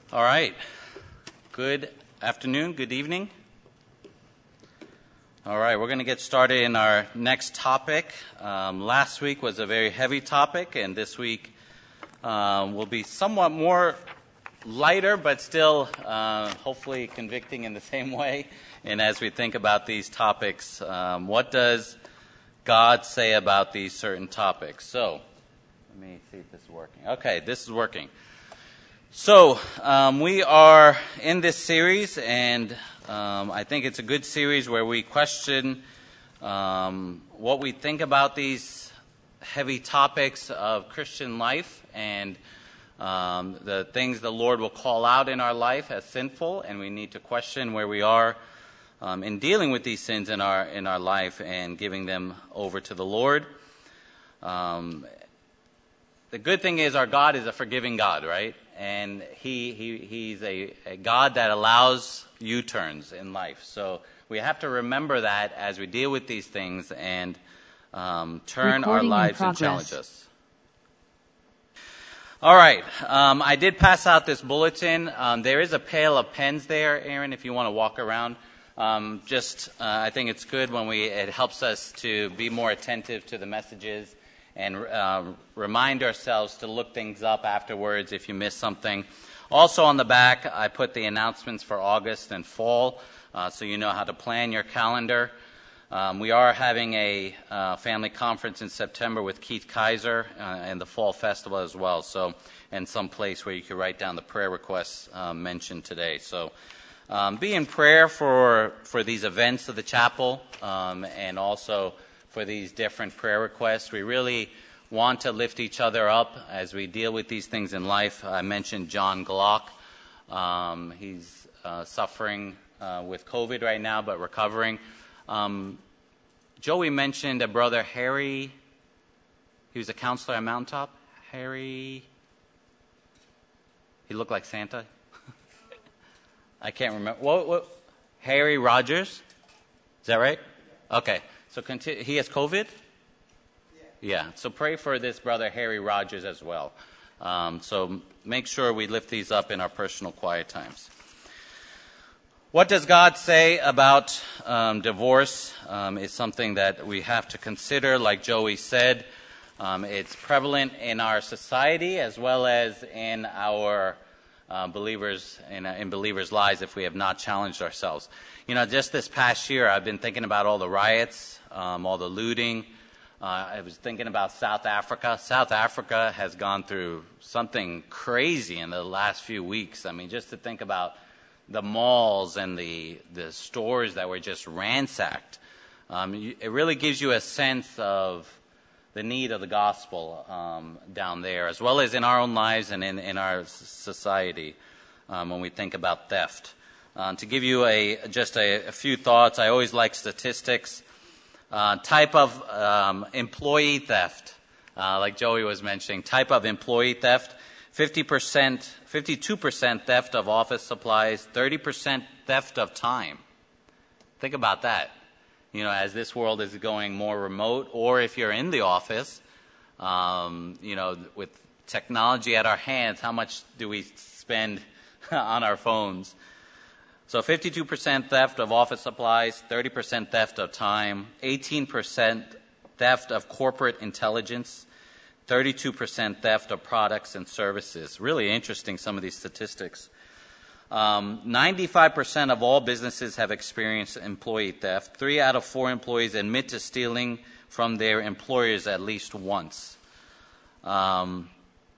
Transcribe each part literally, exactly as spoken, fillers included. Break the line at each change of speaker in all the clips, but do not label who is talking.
All right. Good afternoon, good evening. All right, we're going to get started in our next topic. Um, last week was a very heavy topic, and this week um, will be somewhat more lighter, but still uh, hopefully convicting in the same way. And as we think about these topics, um, what does God say about these certain topics? So, let me see if this is working. Okay, this is working. So, um, we are in this series, and um, I think it's a good series where we question um, what we think about these heavy topics of Christian life and um, the things the Lord will call out in our life as sinful, and we need to question where we are um, in dealing with these sins in our in our life and giving them over to the Lord. Um, the good thing is our God is a forgiving God, right? And he, he he's a, a God that allows U-turns in life. So we have to remember that as we deal with these things and um, turn
Recording
our lives
in
and challenge
progress.
us. All right. Um, I did pass out this bulletin. Um, there is a pail of pens there, Aaron, if you want to walk around. Um, just, uh, I think it's good when we, it helps us to be more attentive to the messages and uh, remind ourselves to look things up afterwards if you miss something. Also on the back, I put the announcements for August and fall, uh, so you know how to plan your calendar. Um, we are having a uh, family conference in September with Keith Kaiser uh, and the Fall Festival as well, so and some place where you can write down the prayer requests uh, mentioned today. So um, be in prayer for, for these events of the chapel um, and also for these different prayer requests. We really want to lift each other up as we deal with these things in life. I mentioned John Glock. Um, he's uh, suffering uh, with COVID right now, but recovering. Um, Joey mentioned a brother, Harry. He was a counselor at Mountaintop. Harry. He looked like Santa. I can't remember. What, what? Harry Rogers? Is that right? Okay. So continue. He has COVID? Yeah. yeah. So pray for this brother, Harry Rogers, as well. Um, so make sure we lift these up in our personal quiet times. What does God say about um, divorce um, is something that we have to consider. Like Joey said, um, it's prevalent in our society as well as in our uh, believers in, in believers' lives if we have not challenged ourselves. You know, just this past year, I've been thinking about all the riots, um, all the looting. Uh, I was thinking about South Africa. South Africa has gone through something crazy in the last few weeks. I mean, just to think about the malls and the the stores that were just ransacked. Um, you, it really gives you a sense of the need of the gospel um, down there, as well as in our own lives and in, in our society um, when we think about theft. Uh, to give you a just a, a few thoughts, I always like statistics. Uh, type of um, employee theft, uh, like Joey was mentioning, type of employee theft, fifty percent, fifty-two percent theft of office supplies, thirty percent theft of time. Think about that. You know, as this world is going more remote, or if you're in the office, um, you know, with technology at our hands, how much do we spend on our phones? So fifty-two percent theft of office supplies, thirty percent theft of time, eighteen percent theft of corporate intelligence, thirty-two percent theft of products and services. Really interesting, some of these statistics. Um, ninety-five percent of all businesses have experienced employee theft. Three out of four employees admit to stealing from their employers at least once. Um,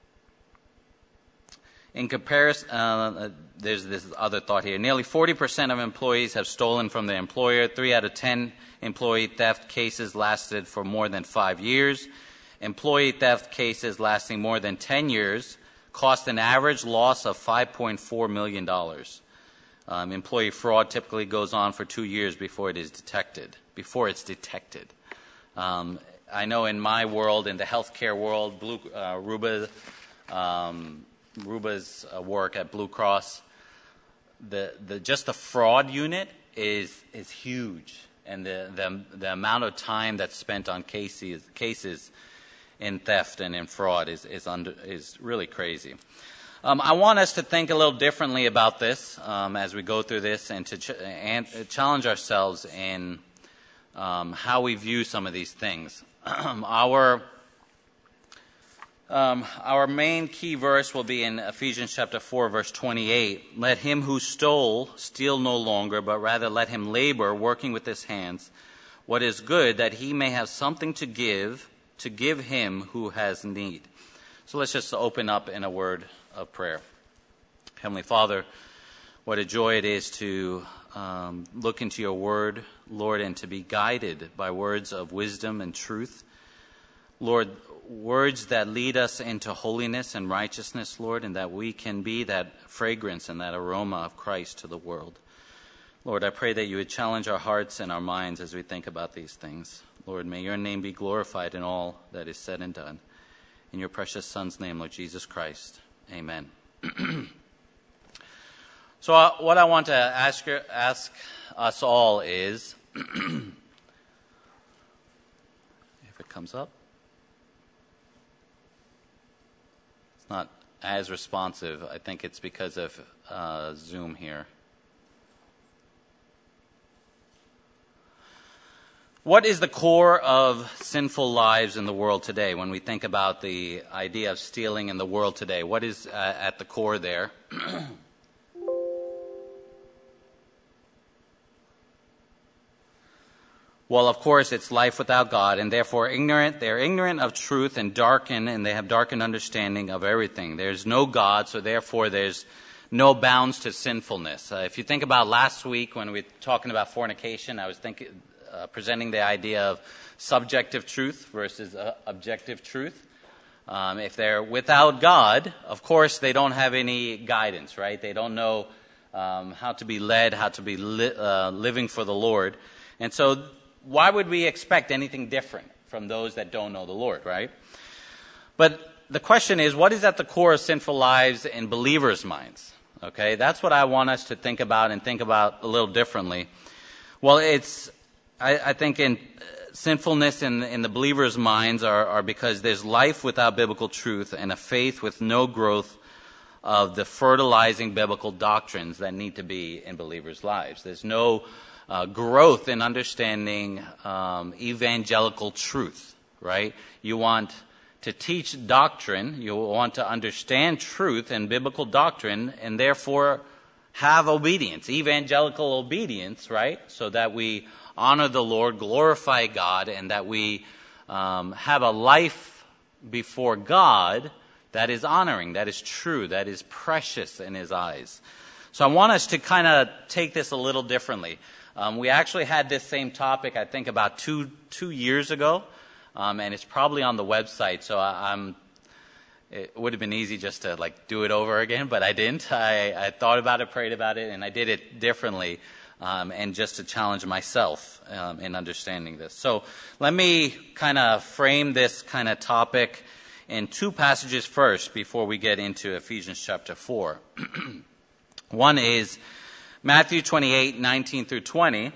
in comparison, uh, there's this other thought here. Nearly forty percent of employees have stolen from their employer. Three out of ten employee theft cases lasted for more than five years. Employee theft cases lasting more than ten years cost an average loss of five point four million dollars. Um, employee fraud typically goes on for two years before it is detected. Before it's detected. Um, I know in my world, in the healthcare world, Blue, uh, Ruba, um, Ruba's uh, work at Blue Cross, the the just the fraud unit is is huge, and the the, the amount of time that's spent on cases cases in theft and in fraud is is under is really crazy. Um, I want us to think a little differently about this um, as we go through this, and to ch- and challenge ourselves in um, how we view some of these things. our um, our main key verse will be in Ephesians chapter four, verse twenty-eight. Let him who stole steal no longer, but rather let him labor, working with his hands, what is good, that he may have something to give, to give him who has need. So let's just open up in a word of prayer. Heavenly Father, what a joy it is to um, look into your word, Lord, and to be guided by words of wisdom and truth. Lord, words that lead us into holiness and righteousness, Lord, and that we can be that fragrance and that aroma of Christ to the world. Lord, I pray that you would challenge our hearts and our minds as we think about these things. Lord, may your name be glorified in all that is said and done. In your precious Son's name, Lord Jesus Christ. Amen. So uh, what I want to ask, ask us all is, if it comes up, it's not as responsive. I think it's because of uh, Zoom here. What is the core of sinful lives in the world today? When we think about the idea of stealing in the world today, what is uh, at the core there? Well, of course, it's life without God, and therefore ignorant. They're ignorant of truth and darkened, and they have darkened understanding of everything. There's no God, so therefore there's no bounds to sinfulness. Uh, if you think about last week when we were talking about fornication, I was thinking... Uh, presenting the idea of subjective truth versus uh, objective truth. Um, if they're without God, of course, they don't have any guidance, right? They don't know um, how to be led, how to be li- uh, living for the Lord. And so why would we expect anything different from those that don't know the Lord, right? But the question is, what is at the core of sinful lives in believers' minds? Okay, that's what I want us to think about and think about a little differently. Well, it's I, I think in uh, sinfulness in, in the believers' minds are, are because there's life without biblical truth and a faith with no growth of the fertilizing biblical doctrines that need to be in believers' lives. There's no uh, growth in understanding um, evangelical truth, right? You want to teach doctrine, you want to understand truth and biblical doctrine, and therefore have obedience, evangelical obedience, right? So that we honor the Lord, glorify God, and that we um, have a life before God that is honoring, that is true, that is precious in His eyes. So I want us to kind of take this a little differently. Um, we actually had this same topic, I think, about two two years ago, um, and it's probably on the website. So I, I'm. It would have been easy just to like do it over again, but I didn't. I, I thought about it, prayed about it, and I did it differently. Um, and just to challenge myself um, in understanding this. So let me kind of frame this kind of topic in two passages first before we get into Ephesians chapter four. One is Matthew twenty-eight, nineteen through twenty.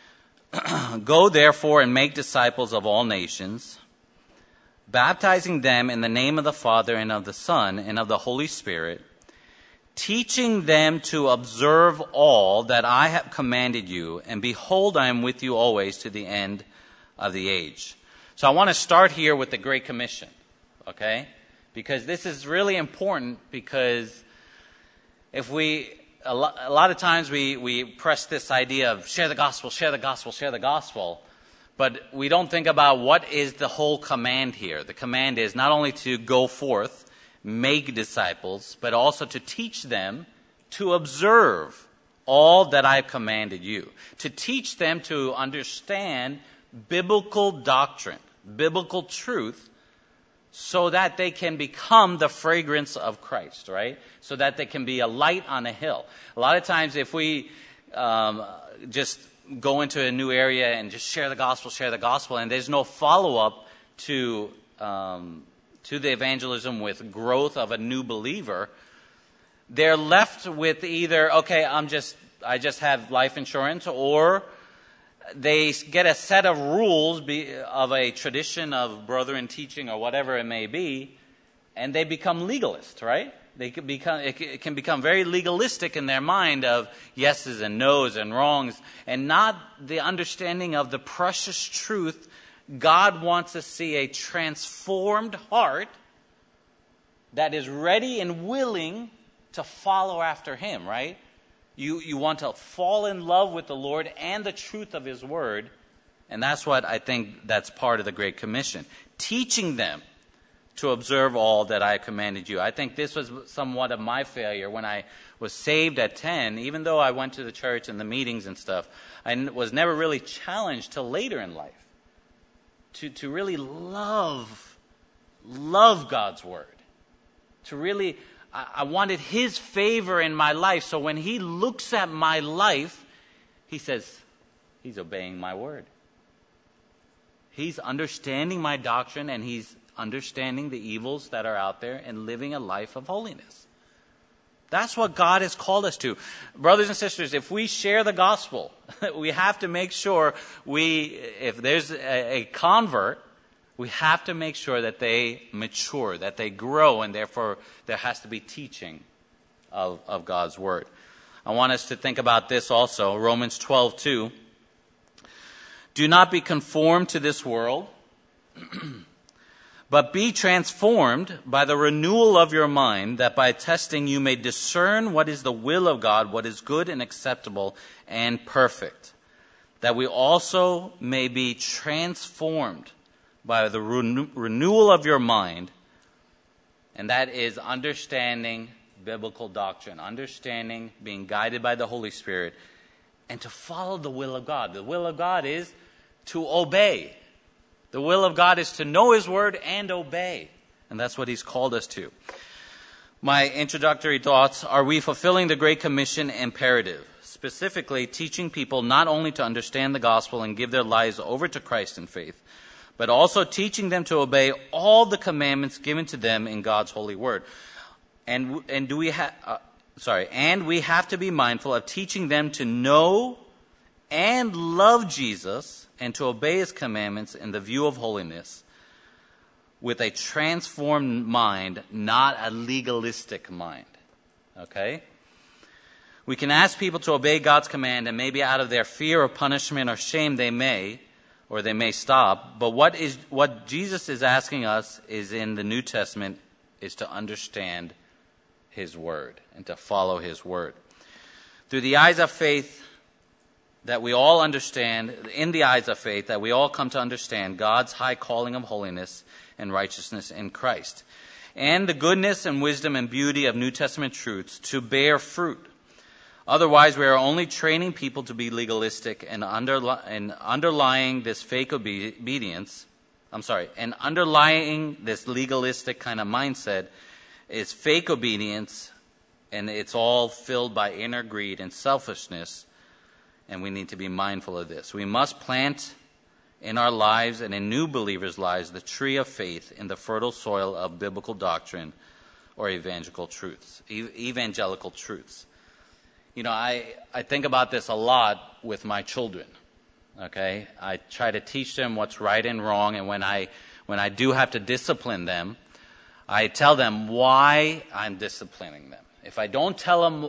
Go therefore and make disciples of all nations, baptizing them in the name of the Father and of the Son and of the Holy Spirit, teaching them to observe all that I have commanded you, and behold, I am with you always to the end of the age. So I want to start here with the Great Commission, okay? Because this is really important, because if we, a lot, a lot of times we, we press this idea of share the gospel, share the gospel, share the gospel, but we don't think about what is the whole command here. The command is not only to go forth, make disciples, but also to teach them to observe all that I've commanded you. To teach them to understand biblical doctrine, biblical truth, so that they can become the fragrance of Christ, right? So that they can be a light on a hill. A lot of times if we um, just go into a new area and just share the gospel, share the gospel, and there's no follow-up to um to the evangelism with growth of a new believer, they're left with either, okay, I'm just, I just have life insurance, or they get a set of rules be, of a tradition of brethren teaching or whatever it may be, and they become legalists, right? They can become, it can become very legalistic in their mind of yeses and nos and wrongs, and not the understanding of the precious truth. God wants to see a transformed heart that is ready and willing to follow after Him, right? You, you want to fall in love with the Lord and the truth of His Word, and that's what I think that's part of the Great Commission. Teaching them to observe all that I commanded you. I think this was somewhat of my failure when I was saved at ten. Even though I went to the church and the meetings and stuff, I was never really challenged till later in life to, to really love, love God's Word. To really, I, I wanted His favor in my life. So when He looks at my life, He says, He's obeying my Word. He's understanding my doctrine, and He's understanding the evils that are out there and living a life of holiness. That's what God has called us to. Brothers and sisters, if we share the gospel, we have to make sure we, if there's a, a convert, we have to make sure that they mature, that they grow, and therefore there has to be teaching of, of God's Word. I want us to think about this also. Romans twelve two. Do not be conformed to this world, but be transformed by the renewal of your mind, that by testing you may discern what is the will of God, what is good and acceptable and perfect. That we also may be transformed by the renew- renewal of your mind, and that is understanding biblical doctrine, understanding, being guided by the Holy Spirit, and to follow the will of God. The will of God is to obey. The will of God is to know His Word and obey. And that's what He's called us to. My introductory thoughts: are we fulfilling the Great Commission imperative? Specifically, teaching people not only to understand the gospel and give their lives over to Christ in faith, but also teaching them to obey all the commandments given to them in God's holy Word. And and do we have uh, sorry, and we have to be mindful of teaching them to know and love Jesus and to obey His commandments in the view of holiness with a transformed mind, not a legalistic mind. Okay? We can ask people to obey God's command, and maybe out of their fear of punishment or shame they may, or they may stop. But what is what Jesus is asking us is in the New Testament is to understand His Word and to follow His Word. Through the eyes of faith, that we all understand, in the eyes of faith, that we all come to understand God's high calling of holiness and righteousness in Christ, and the goodness and wisdom and beauty of New Testament truths to bear fruit. Otherwise, we are only training people to be legalistic and, underli- and underlying this fake obe- obedience, I'm sorry, and underlying this legalistic kind of mindset is fake obedience, and it's all filled by inner greed and selfishness. And we need to be mindful of this. We must plant in our lives and in new believers' lives the tree of faith in the fertile soil of biblical doctrine or evangelical truths. Evangelical truths. You know, I, I think about this a lot with my children. Okay? I try to teach them what's right and wrong, and when I when I do have to discipline them, I tell them why I'm disciplining them. If I don't tell them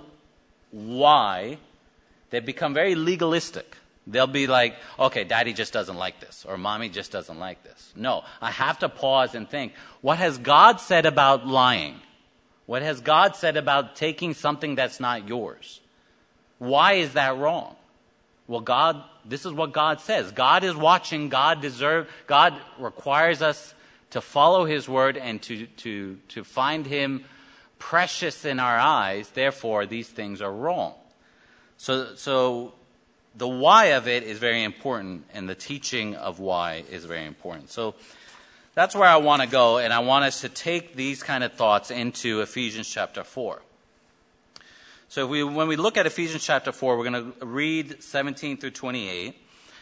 why, they become very legalistic. They'll be like, okay, Daddy just doesn't like this, or Mommy just doesn't like this. No, I have to pause and think, what has God said about lying? What has God said about taking something that's not yours? Why is that wrong? Well, God, this is what God says. God is watching. God deserve. God requires us to follow His Word and to, to, to find Him precious in our eyes. Therefore, these things are wrong. So, so the why of it is very important, and the teaching of why is very important. So that's where I want to go, and I want us to take these kind of thoughts into Ephesians chapter four. So if we, when we look at Ephesians chapter four, we're going to read seventeen through twenty-eight.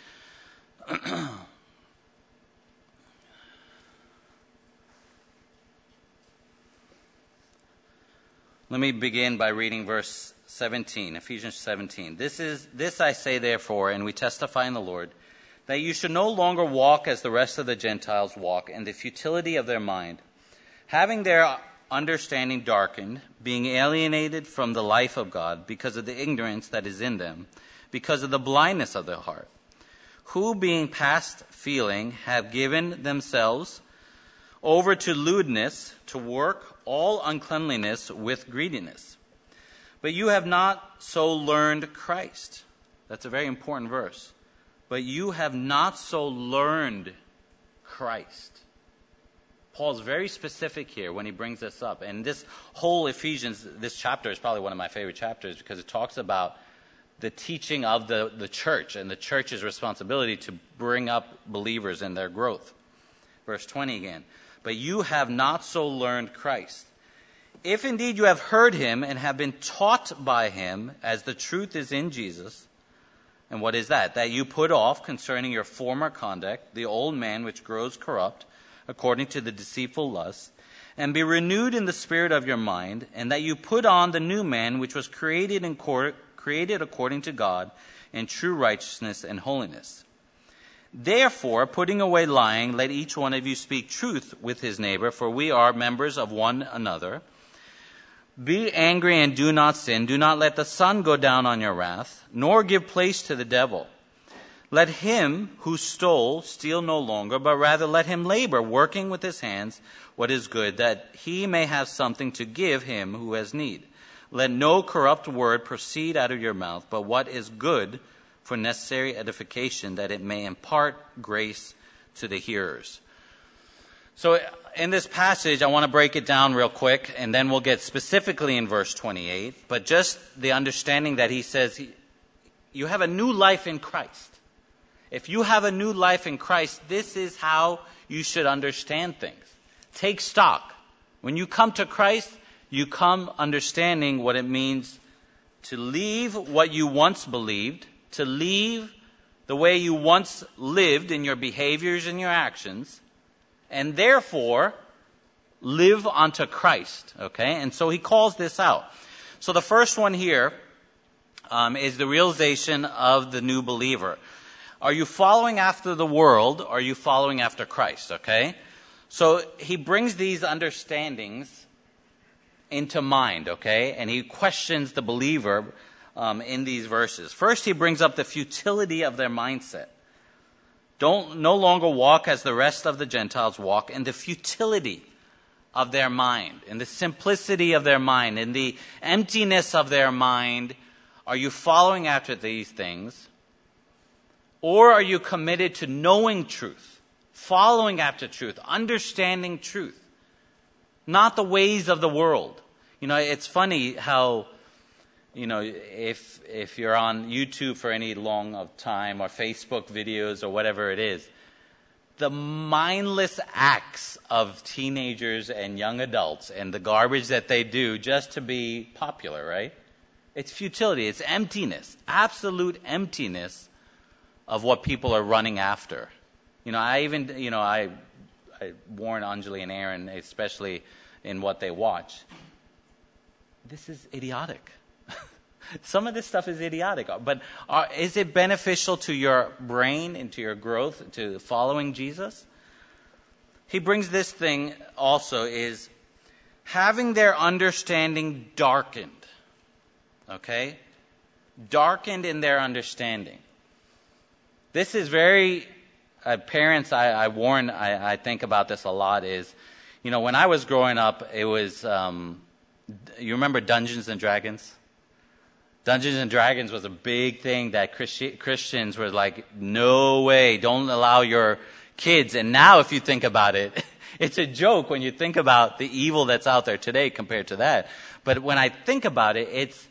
Let me begin by reading verse seventeen, Ephesians seventeen. This is this I say therefore, and we testify in the Lord, that you should no longer walk as the rest of the Gentiles walk in the futility of their mind, having their understanding darkened, being alienated from the life of God because of the ignorance that is in them, because of the blindness of their heart, who being past feeling have given themselves over to lewdness, to work all uncleanliness with greediness. But you have not so learned Christ. That's a very important verse. But you have not so learned Christ. Paul's very specific here when he brings this up. And this whole Ephesians, this chapter is probably one of my favorite chapters because it talks about the teaching of the, the church and the church's responsibility to bring up believers in their growth. Verse twenty again. But you have not so learned Christ. If indeed you have heard him and have been taught by him, as the truth is in Jesus. And what is that? That you put off concerning your former conduct the old man which grows corrupt according to the deceitful lusts, and be renewed in the spirit of your mind, and that you put on the new man which was created in cor- created according to God in true righteousness and holiness. Therefore, putting away lying, let each one of you speak truth with his neighbor, for we are members of one another. Be angry and do not sin. Do not let the sun go down on your wrath, nor give place to the devil. Let him who stole steal no longer, but rather let him labor, working with his hands what is good, that he may have something to give him who has need. Let no corrupt word proceed out of your mouth, but what is good for necessary edification, that it may impart grace to the hearers. So in this passage, I want to break it down real quick, and then we'll get specifically in verse twenty-eight. But just the understanding that he says, you have a new life in Christ. If you have a new life in Christ, this is how you should understand things. Take stock. When you come to Christ, you come understanding what it means to leave what you once believed, to leave the way you once lived in your behaviors and your actions, and therefore live unto Christ. Okay? And so he calls this out. So the first one here um, is the realization of the new believer. Are you following after the world, or are you following after Christ? Okay? So he brings these understandings into mind, okay? And he questions the believer um, in these verses. First, he brings up the futility of their mindset. Don't no longer walk as the rest of the Gentiles walk, in the futility of their mind, in the simplicity of their mind, in the emptiness of their mind. Are you following after these things? Or are you committed to knowing truth, following after truth, understanding truth, not the ways of the world? You know, it's funny how, you know, if if you're on YouTube for any long of time, or Facebook videos, or whatever it is, the mindless acts of teenagers and young adults and the garbage that they do just to be popular, right? It's futility. It's emptiness, absolute emptiness of what people are running after. You know, I even, you know, I, I warn Anjali and Aaron, especially in what they watch. This is idiotic. Some of this stuff is idiotic. But are, is it beneficial to your brain and to your growth, to following Jesus? He brings this thing also, is having their understanding darkened. Okay? Darkened in their understanding. This is very, uh, parents, I, I warn, I, I think about this a lot, is, you know, when I was growing up, it was, um, you remember Dungeons and Dragons? Dungeons and Dragons was a big thing that Christi- Christians were like, no way, don't allow your kids. And now if you think about it, it's a joke when you think about the evil that's out there today compared to that. But when I think about it, it's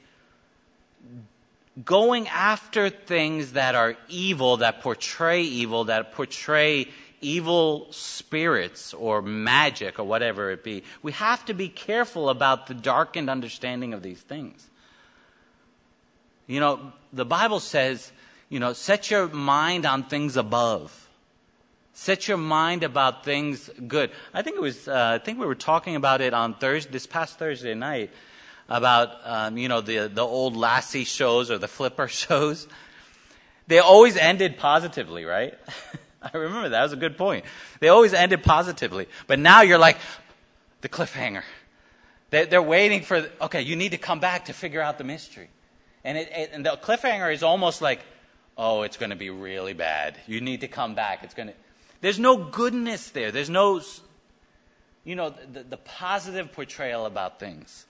going after things that are evil, that portray evil, that portray evil spirits or magic or whatever it be. We have to be careful about the darkened understanding of these things. You know, the Bible says, you know, set your mind on things above. Set your mind about things good. I think it was, uh, I think we were talking about it on Thursday, this past Thursday night, about, um, you know, the, the old Lassie shows or the Flipper shows. They always ended positively, right? I remember that. That was a good point. They always ended positively. But now you're like, the cliffhanger. They're, they're waiting for, okay, you need to come back to figure out the mystery. And, it, it, and the cliffhanger is almost like, oh, it's going to be really bad. You need to come back. It's going to. There's no goodness there. There's no, you know, the, the positive portrayal about things.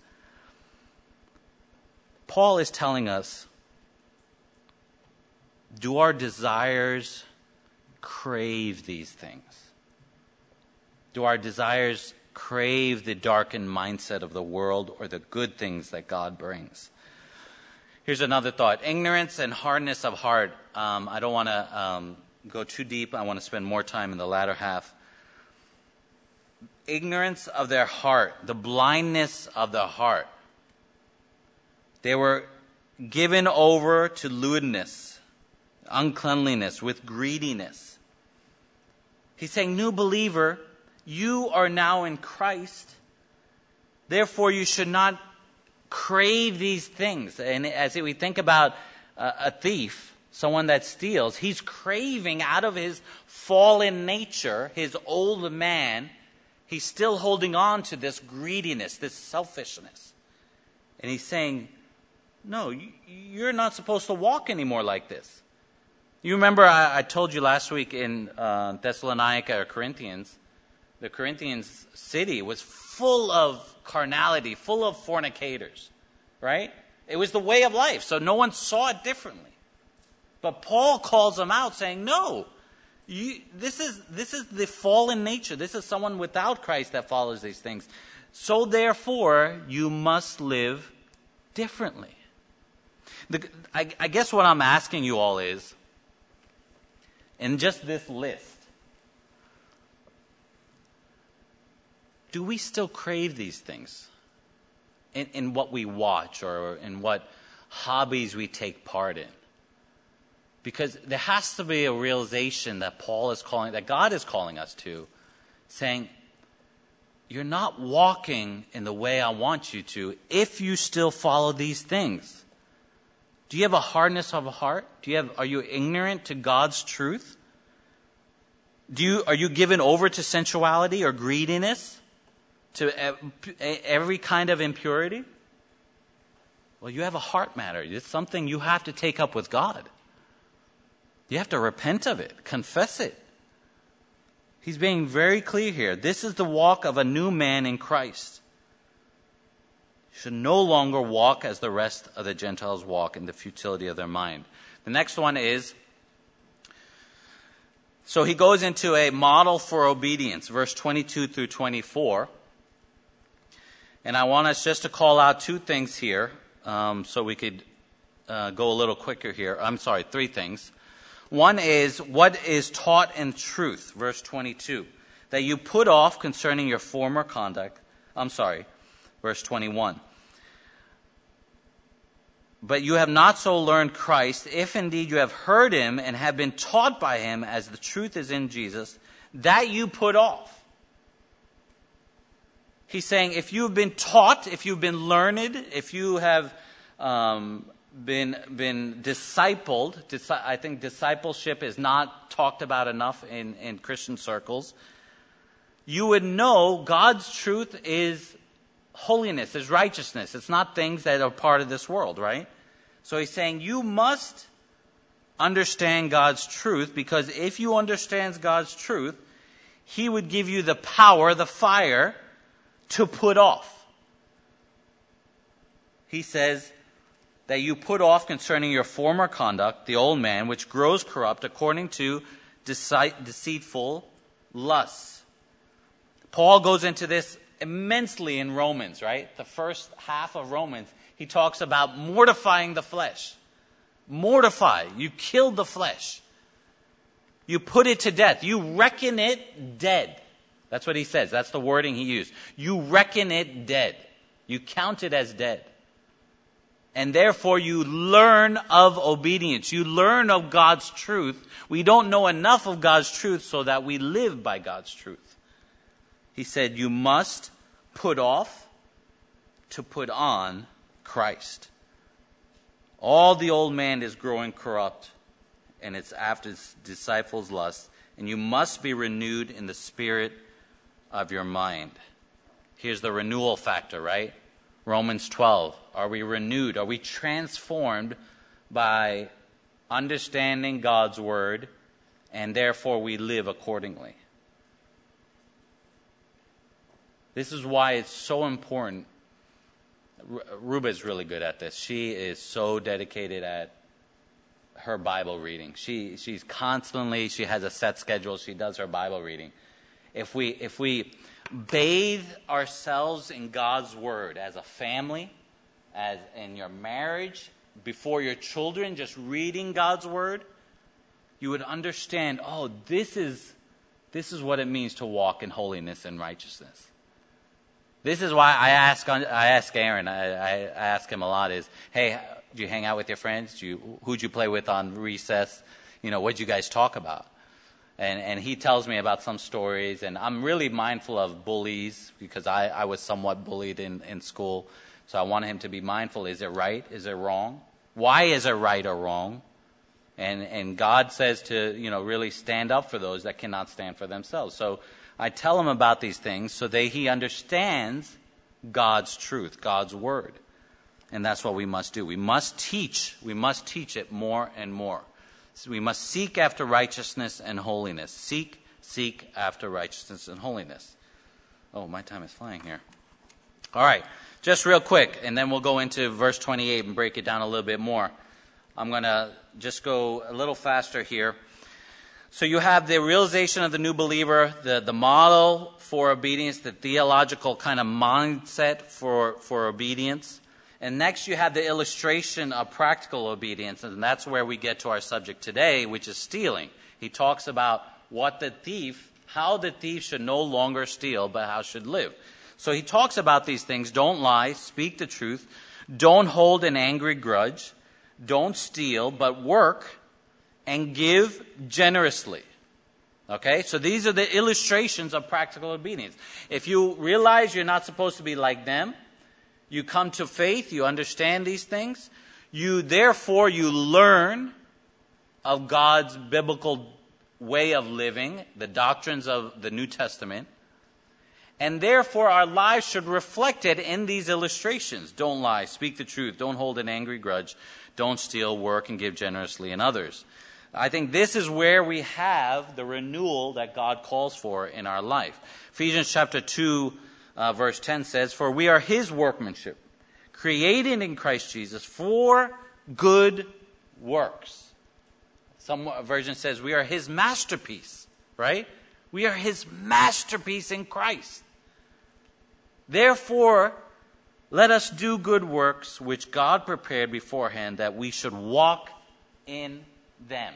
Paul is telling us, do our desires crave these things? Do our desires crave the darkened mindset of the world or the good things that God brings? Here's another thought. Ignorance and hardness of heart. Um, I don't want to um, go too deep. I want to spend more time in the latter half. Ignorance of their heart, the blindness of the heart. They were given over to lewdness, uncleanliness, with greediness. He's saying, new believer, you are now in Christ. Therefore, you should not crave these things. And as we think about uh, a thief, someone that steals, he's craving out of his fallen nature, his old man. He's still holding on to this greediness, this selfishness. And he's saying, no, you're not supposed to walk anymore like this. You remember I, I told you last week in uh, Thessalonica or Corinthians, the Corinthians city was full of carnality, full of fornicators, right? It was the way of life, so no one saw it differently. But Paul calls them out saying, no, you, this is this is the fallen nature. This is someone without Christ that follows these things. So therefore, you must live differently. The, I, I guess what I'm asking you all is, in just this list, do we still crave these things in, in what we watch or in what hobbies we take part in? Because there has to be a realization that Paul is calling, that God is calling us to, saying, you're not walking in the way I want you to if you still follow these things. Do you have a hardness of a heart? Do you have, are you ignorant to God's truth? Do you, are you given over to sensuality or greediness? To every kind of impurity? Well, you have a heart matter. It's something you have to take up with God. You have to repent of it, confess it. He's being very clear here. This is the walk of a new man in Christ. You should no longer walk as the rest of the Gentiles walk in the futility of their mind. The next one is, so he goes into a model for obedience, verse twenty-two through twenty-four. And I want us just to call out two things here um, so we could uh, go a little quicker here. I'm sorry, three things. One is what is taught in truth, verse twenty-two, that you put off concerning your former conduct. I'm sorry, verse twenty-one. But you have not so learned Christ, if indeed you have heard him and have been taught by him as the truth is in Jesus, that you put off. He's saying if you've been taught, if you've been learned, if you have um, been been discipled, I think discipleship is not talked about enough in, in Christian circles, you would know God's truth is holiness, is righteousness. It's not things that are part of this world, right? So he's saying you must understand God's truth, because if you understand God's truth, he would give you the power, the fire, to put off. He says that you put off concerning your former conduct, the old man, which grows corrupt according to deceit, deceitful lusts. Paul goes into this immensely in Romans, right? The first half of Romans, he talks about mortifying the flesh. Mortify. You killed the flesh. You put it to death. You reckon it dead. That's what he says. That's the wording he used. You reckon it dead. You count it as dead. And therefore you learn of obedience. You learn of God's truth. We don't know enough of God's truth so that we live by God's truth. He said you must put off to put on Christ. All the old man is growing corrupt, and it's after its disciples' lust, and you must be renewed in the spirit of your mind. Here's the renewal factor, right? Romans twelve. Are we renewed? Are we transformed by understanding God's word, and therefore we live accordingly? This is why it's so important. Ruba is really good at this. She is so dedicated at her Bible reading. She she's constantly, she has a set schedule. She does her Bible reading. If we if we bathe ourselves in God's word as a family, as in your marriage, before your children, just reading God's word, you would understand, oh, this is this is what it means to walk in holiness and righteousness. This is why I ask I ask Aaron, I, I ask him a lot is, hey, do you hang out with your friends? Do you, who'd you play with on recess? You know, what'd you guys talk about? And and he tells me about some stories, and I'm really mindful of bullies because I, I was somewhat bullied in, in school. So I want him to be mindful. Is it right? Is it wrong? Why is it right or wrong? And and God says to, you know, really stand up for those that cannot stand for themselves. So I tell him about these things so that he understands God's truth, God's word. And that's what we must do. We must teach. We must teach it more and more. So we must seek after righteousness and holiness. Seek, seek after righteousness and holiness. Oh, my time is flying here. All right, just real quick, and then we'll go into verse twenty-eight and break it down a little bit more. I'm going to just go a little faster here. So you have the realization of the new believer, the, the model for obedience, the theological kind of mindset for, for obedience. And next you have the illustration of practical obedience, and that's where we get to our subject today, which is stealing. He talks about what the thief, how the thief should no longer steal, but how should live. So he talks about these things. Don't lie, speak the truth, don't hold an angry grudge, don't steal, but work and give generously. Okay, so these are the illustrations of practical obedience. If you realize you're not supposed to be like them, you come to faith, you understand these things, you therefore you learn of God's biblical way of living, the doctrines of the New Testament, and therefore our lives should reflect it in these illustrations. Don't lie, speak the truth, don't hold an angry grudge, don't steal, work, and give generously in others. I think this is where we have the renewal that God calls for in our life. Ephesians chapter two, uh, verse ten says, "For we are his workmanship, created in Christ Jesus for good works." Some version says we are his masterpiece, right? We are his masterpiece in Christ. Therefore, let us do good works which God prepared beforehand that we should walk in them.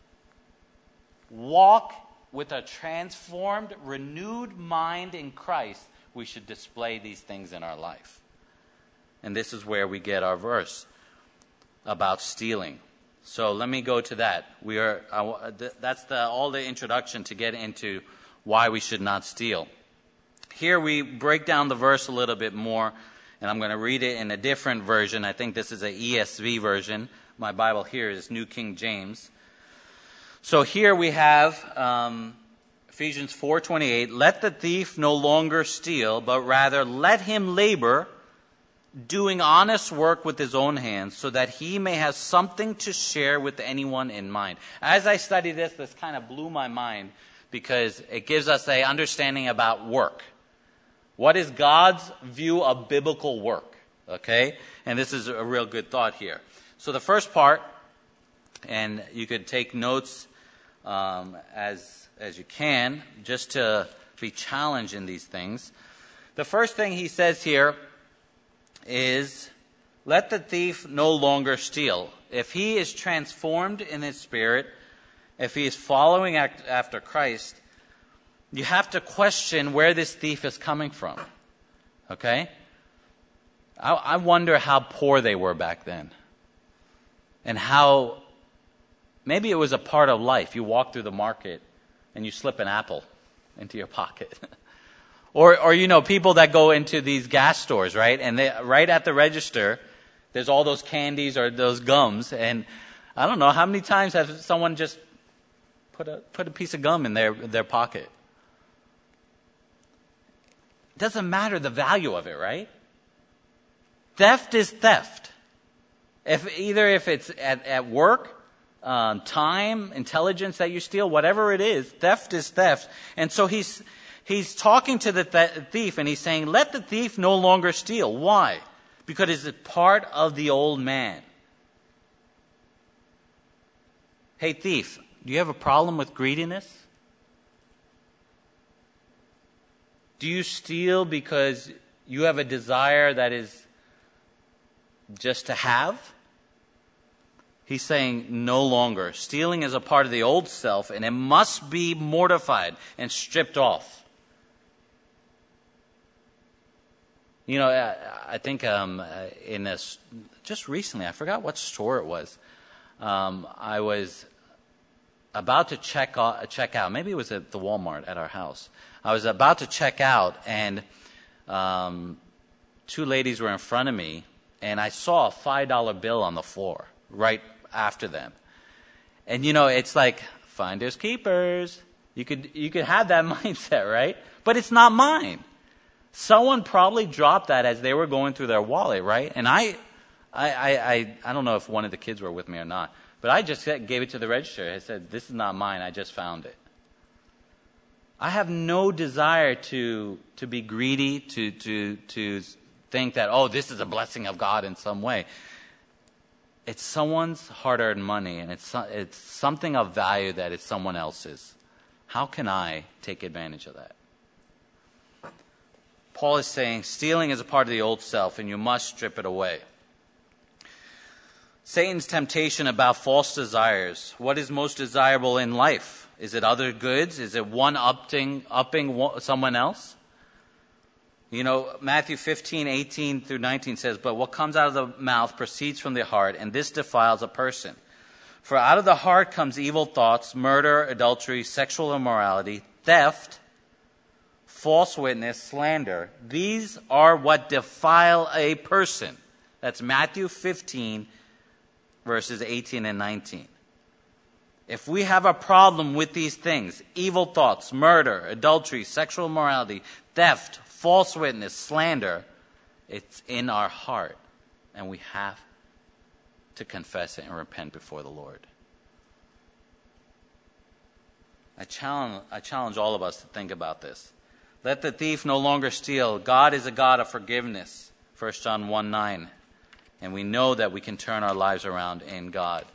Walk with a transformed, renewed mind in Christ. We should display these things in our life. And this is where we get our verse about stealing. So let me go to that. We are uh, that's the all the introduction to get into why we should not steal. Here we break down the verse a little bit more, and I'm going to read it in a different version. I think this is an E S V version. My Bible here is New King James. So here we have um, Ephesians four twenty-eight. "Let the thief no longer steal, but rather let him labor, doing honest work with his own hands, so that he may have something to share with anyone in mind." As I studied this, this kind of blew my mind because it gives us an understanding about work. What is God's view of biblical work? Okay? And this is a real good thought here. So the first part, and you could take notes um, as as you can, just to be challenged in these things. The first thing he says here is, let the thief no longer steal. If he is transformed in his spirit, if he is following after Christ, you have to question where this thief is coming from. Okay? I, I wonder how poor they were back then. And how, maybe it was a part of life. You walk through the market and you slip an apple into your pocket. or, or, you know, people that go into these gas stores, right? And they, right at the register, there's all those candies or those gums. And I don't know, how many times has someone just put a, put a piece of gum in their, their pocket? it doesn't matter the value of it, right? Theft is theft. If either if it's at, at work, um, time, intelligence that you steal, whatever it is, theft is theft. And so he's he's talking to the th- thief, and he's saying, let the thief no longer steal. Why? Because it's a part of the old man. Hey, thief, do you have a problem with greediness? Do you steal because you have a desire that is just to have? He's saying no longer. Stealing is a part of the old self, and it must be mortified and stripped off. You know, I, I think um, in this, just recently, I forgot what store it was. Um, I was about to check out, check out. Maybe it was at the Walmart at our house. I was about to check out, and um, two ladies were in front of me, and I saw a five dollar bill on the floor right after them. And, you know, it's like, finders keepers. You could, you could have that mindset, right? But it's not mine. Someone probably dropped that as they were going through their wallet, right? And I, I, I, I, I don't know if one of the kids were with me or not, but I just gave it to the register. I said, this is not mine. I just found it. I have no desire to to be greedy, to to to think that, oh, this is a blessing of God in some way. It's someone's hard-earned money, and it's it's something of value that is someone else's. How can I take advantage of that? Paul is saying stealing is a part of the old self, and you must strip it away. Satan's temptation about false desires. What is most desirable in life? Is it other goods? Is it one-upping upping someone else? You know, Matthew fifteen, eighteen through nineteen says, but what comes out of the mouth proceeds from the heart, and this defiles a person. For out of the heart comes evil thoughts, murder, adultery, sexual immorality, theft, false witness, slander. These are what defile a person. That's Matthew fifteen, verses eighteen and nineteen. If we have a problem with these things, evil thoughts, murder, adultery, sexual immorality, theft, false witness, slander, it's in our heart. And we have to confess it and repent before the Lord. I challenge, I challenge all of us to think about this. Let the thief no longer steal. God is a God of forgiveness. First John one nine. And we know that we can turn our lives around in God.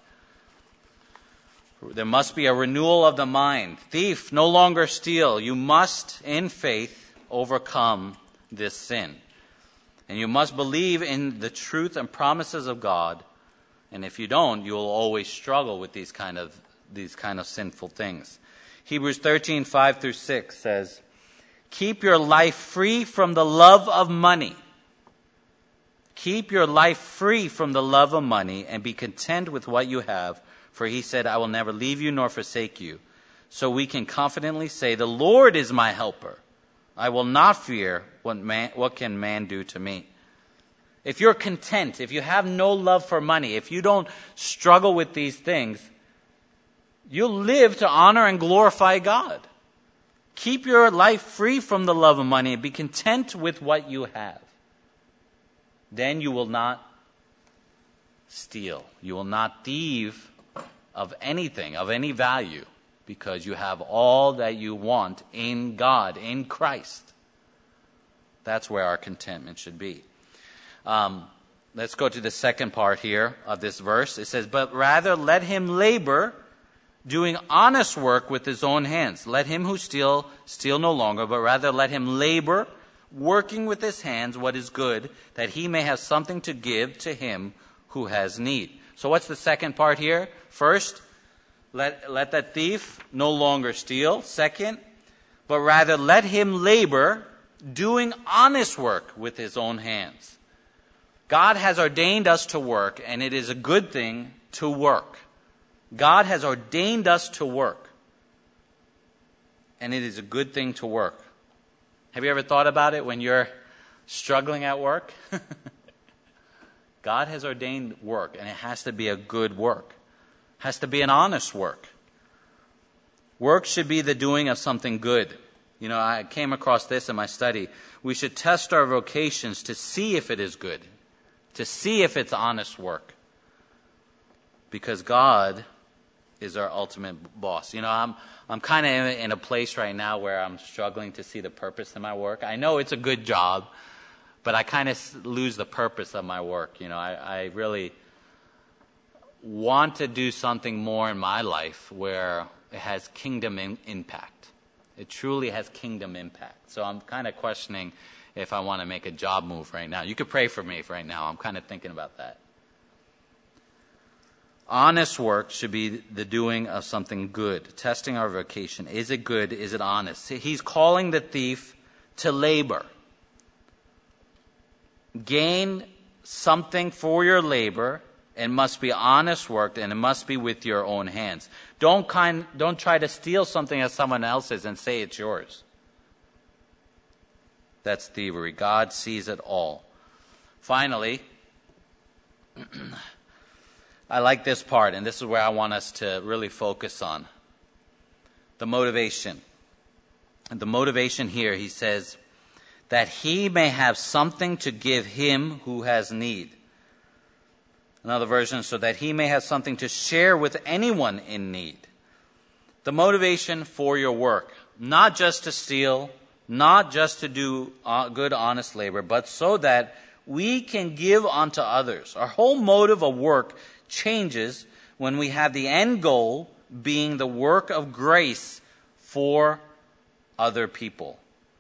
There must be a renewal of the mind. Thief, no longer steal. You must, in faith, overcome this sin. And you must believe in the truth and promises of God. And if you don't, you will always struggle with these kind of these kind of sinful things. Hebrews thirteen, five through six says, keep your life free from the love of money. Keep your life free from the love of money and be content with what you have. For he said, I will never leave you nor forsake you. So we can confidently say, the Lord is my helper. I will not fear what man, what can man do to me. If you're content, if you have no love for money, if you don't struggle with these things, you'll live to honor and glorify God. Keep your life free from the love of money and be content with what you have. Then you will not steal. You will not thieve of anything, of any value, because you have all that you want in God, in Christ. That's where our contentment should be. Um, let's go to the second part here of this verse. It says, but rather let him labor, doing honest work with his own hands. Let him who steal, steal no longer, but rather let him labor, working with his hands what is good, that he may have something to give to him who has need. So what's the second part here? First, let, let that thief no longer steal. Second, but rather let him labor, doing honest work with his own hands. God has ordained us to work, and it is a good thing to work. God has ordained us to work, and it is a good thing to work. Have you ever thought about it when you're struggling at work? God has ordained work, and it has to be a good work. It has to be an honest work. Work should be the doing of something good. You know, I came across this in my study. We should test our vocations to see if it is good, to see if it's honest work. Because God is our ultimate boss. You know, I'm I'm kind of in, in a place right now where I'm struggling to see the purpose in my work. I know it's a good job, but I kind of lose the purpose of my work. You know, I, I really want to do something more in my life where it has kingdom in, impact. It truly has kingdom impact. So I'm kind of questioning if I want to make a job move right now. You could pray for me right now. I'm kind of thinking about that. Honest work should be the doing of something good, testing our vocation. Is it good? Is it honest? He's calling the thief to labor. Gain something for your labor. It must be honest work, and it must be with your own hands. Don't kind, don't try to steal something of someone else's and say it's yours. That's thievery. God sees it all. Finally, I like this part, and this is where I want us to really focus on. The motivation. The motivation here, he says, that he may have something to give him who has need. Another version, so that he may have something to share with anyone in need. The motivation for your work, not just to steal, not just to do good, honest labor, but so that we can give unto others. Our whole motive of work changes when we have the end goal being the work of grace for other people.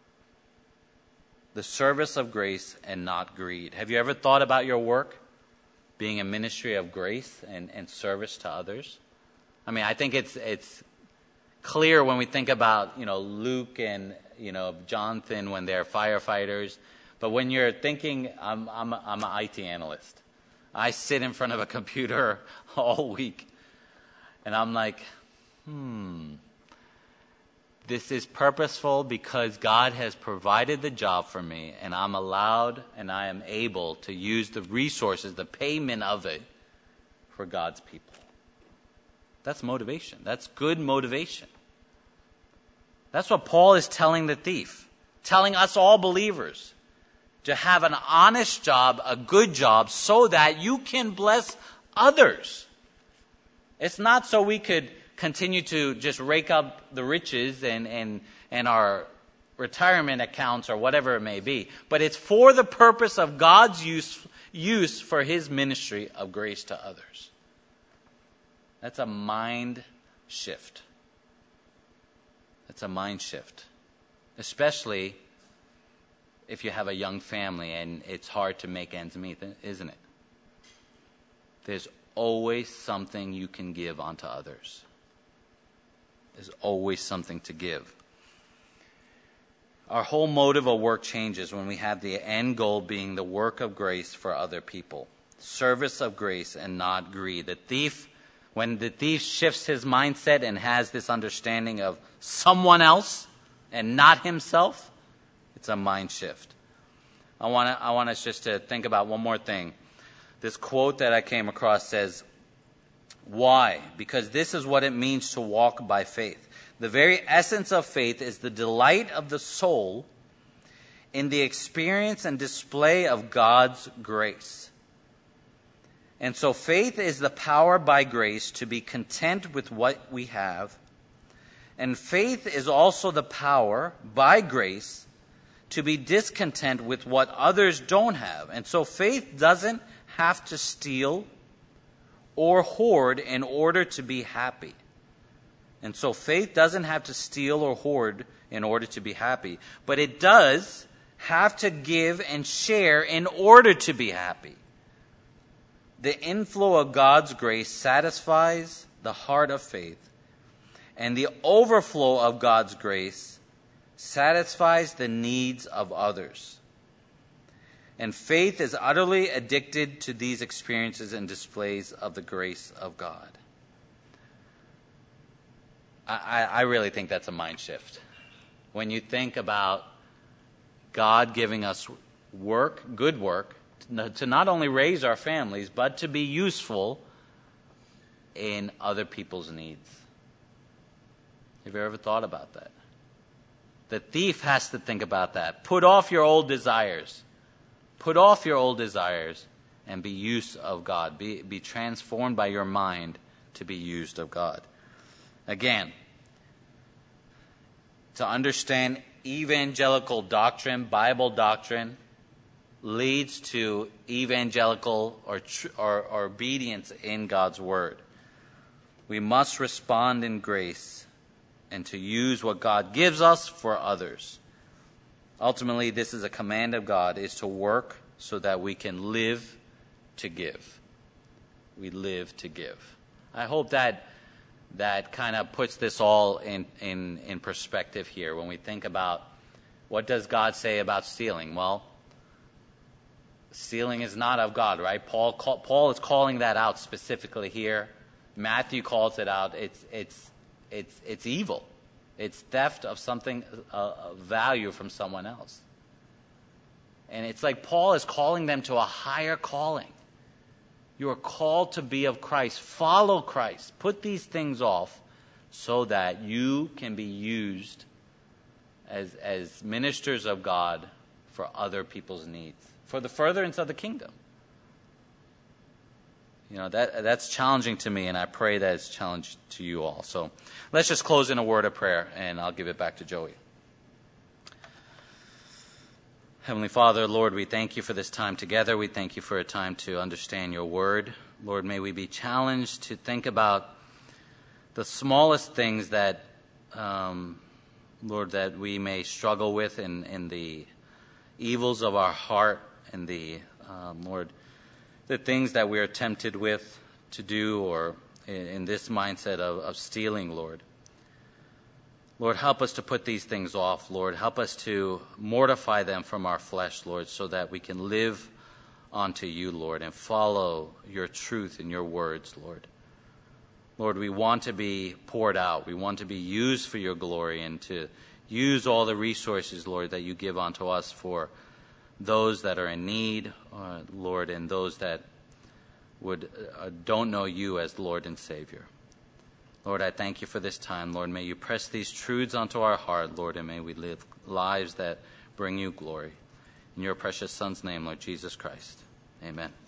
The service of grace and not greed. Have you ever thought about your work being a ministry of grace and, and service to others? I mean, I think it's it's clear when we think about, you know, Luke and, you know, Jonathan when they're firefighters. But when you're thinking, I'm I'm a, I'm an I T analyst. I sit in front of a computer all week, and I'm like, hmm, this is purposeful because God has provided the job for me, and I'm allowed and I am able to use the resources, the payment of it, for God's people. That's motivation. That's good motivation. That's what Paul is telling the thief, telling us all believers, to have an honest job, a good job, so that you can bless others. It's not so we could continue to just rake up the riches and, and, and our retirement accounts or whatever it may be, but it's for the purpose of God's use, use for his ministry of grace to others. That's a mind shift. That's a mind shift. Especially if you have a young family and it's hard to make ends meet, isn't it? There's always something you can give unto others. There's always something to give. Our whole motive of work changes when we have the end goal being the work of grace for other people. Service of grace and not greed. The thief, when the thief shifts his mindset and has this understanding of someone else and not himself, it's a mind shift. I want to, I want us just to think about one more thing. This quote that I came across says, why? Because this is what it means to walk by faith. The very essence of faith is the delight of the soul in the experience and display of God's grace. And so faith is the power by grace to be content with what we have. And faith is also the power by grace to be discontent with what others don't have. And so faith doesn't have to steal or hoard in order to be happy. And so faith doesn't have to steal or hoard in order to be happy. But it does have to give and share in order to be happy. The inflow of God's grace satisfies the heart of faith. And the overflow of God's grace satisfies the needs of others. And faith is utterly addicted to these experiences and displays of the grace of God. I, I really think that's a mind shift. When you think about God giving us work, good work, to not only raise our families, but to be useful in other people's needs. Have you ever thought about that? The thief has to think about that. Put off your old desires. Put off your old desires and be used of God. Be, be transformed by your mind to be used of God. Again, to understand evangelical doctrine, Bible doctrine, leads to evangelical or, tr- or, or obedience in God's word. We must respond in grace and to use what God gives us for others. Ultimately, this is a command of God, is to work so that we can live to give. We live to give. I hope that that kind of puts this all in, in, in perspective here when we think about what does God say about stealing. Well, stealing is not of God, right? Paul call, Paul is calling that out specifically here. Matthew calls it out. It's it's it's it's evil. It's theft of something uh, of value from someone else. And it's like Paul is calling them to a higher calling. You are called to be of Christ. Follow Christ. Put these things off so that you can be used as as ministers of God for other people's needs, for the furtherance of the kingdom. You know, that that's challenging to me, and I pray that it's challenging to you all. So let's just close in a word of prayer, and I'll give it back to Joey. Heavenly Father, Lord, we thank you for this time together. We thank you for a time to understand your word. Lord, may we be challenged to think about the smallest things that, um, Lord, that we may struggle with in, in the evils of our heart and the, um, Lord, the things that we are tempted with to do, or in, in this mindset of, of stealing, Lord. Lord, help us to put these things off, Lord. Help us to mortify them from our flesh, Lord, so that we can live unto you, Lord, and follow your truth and your words, Lord. Lord, we want to be poured out. We want to be used for your glory and to use all the resources, Lord, that you give unto us for those that are in need, uh, Lord, and those that would uh, don't know you as Lord and Savior. Lord, I thank you for this time. Lord, may you press these truths onto our heart, Lord, and may we live lives that bring you glory. In your precious Son's name, Lord Jesus Christ. Amen.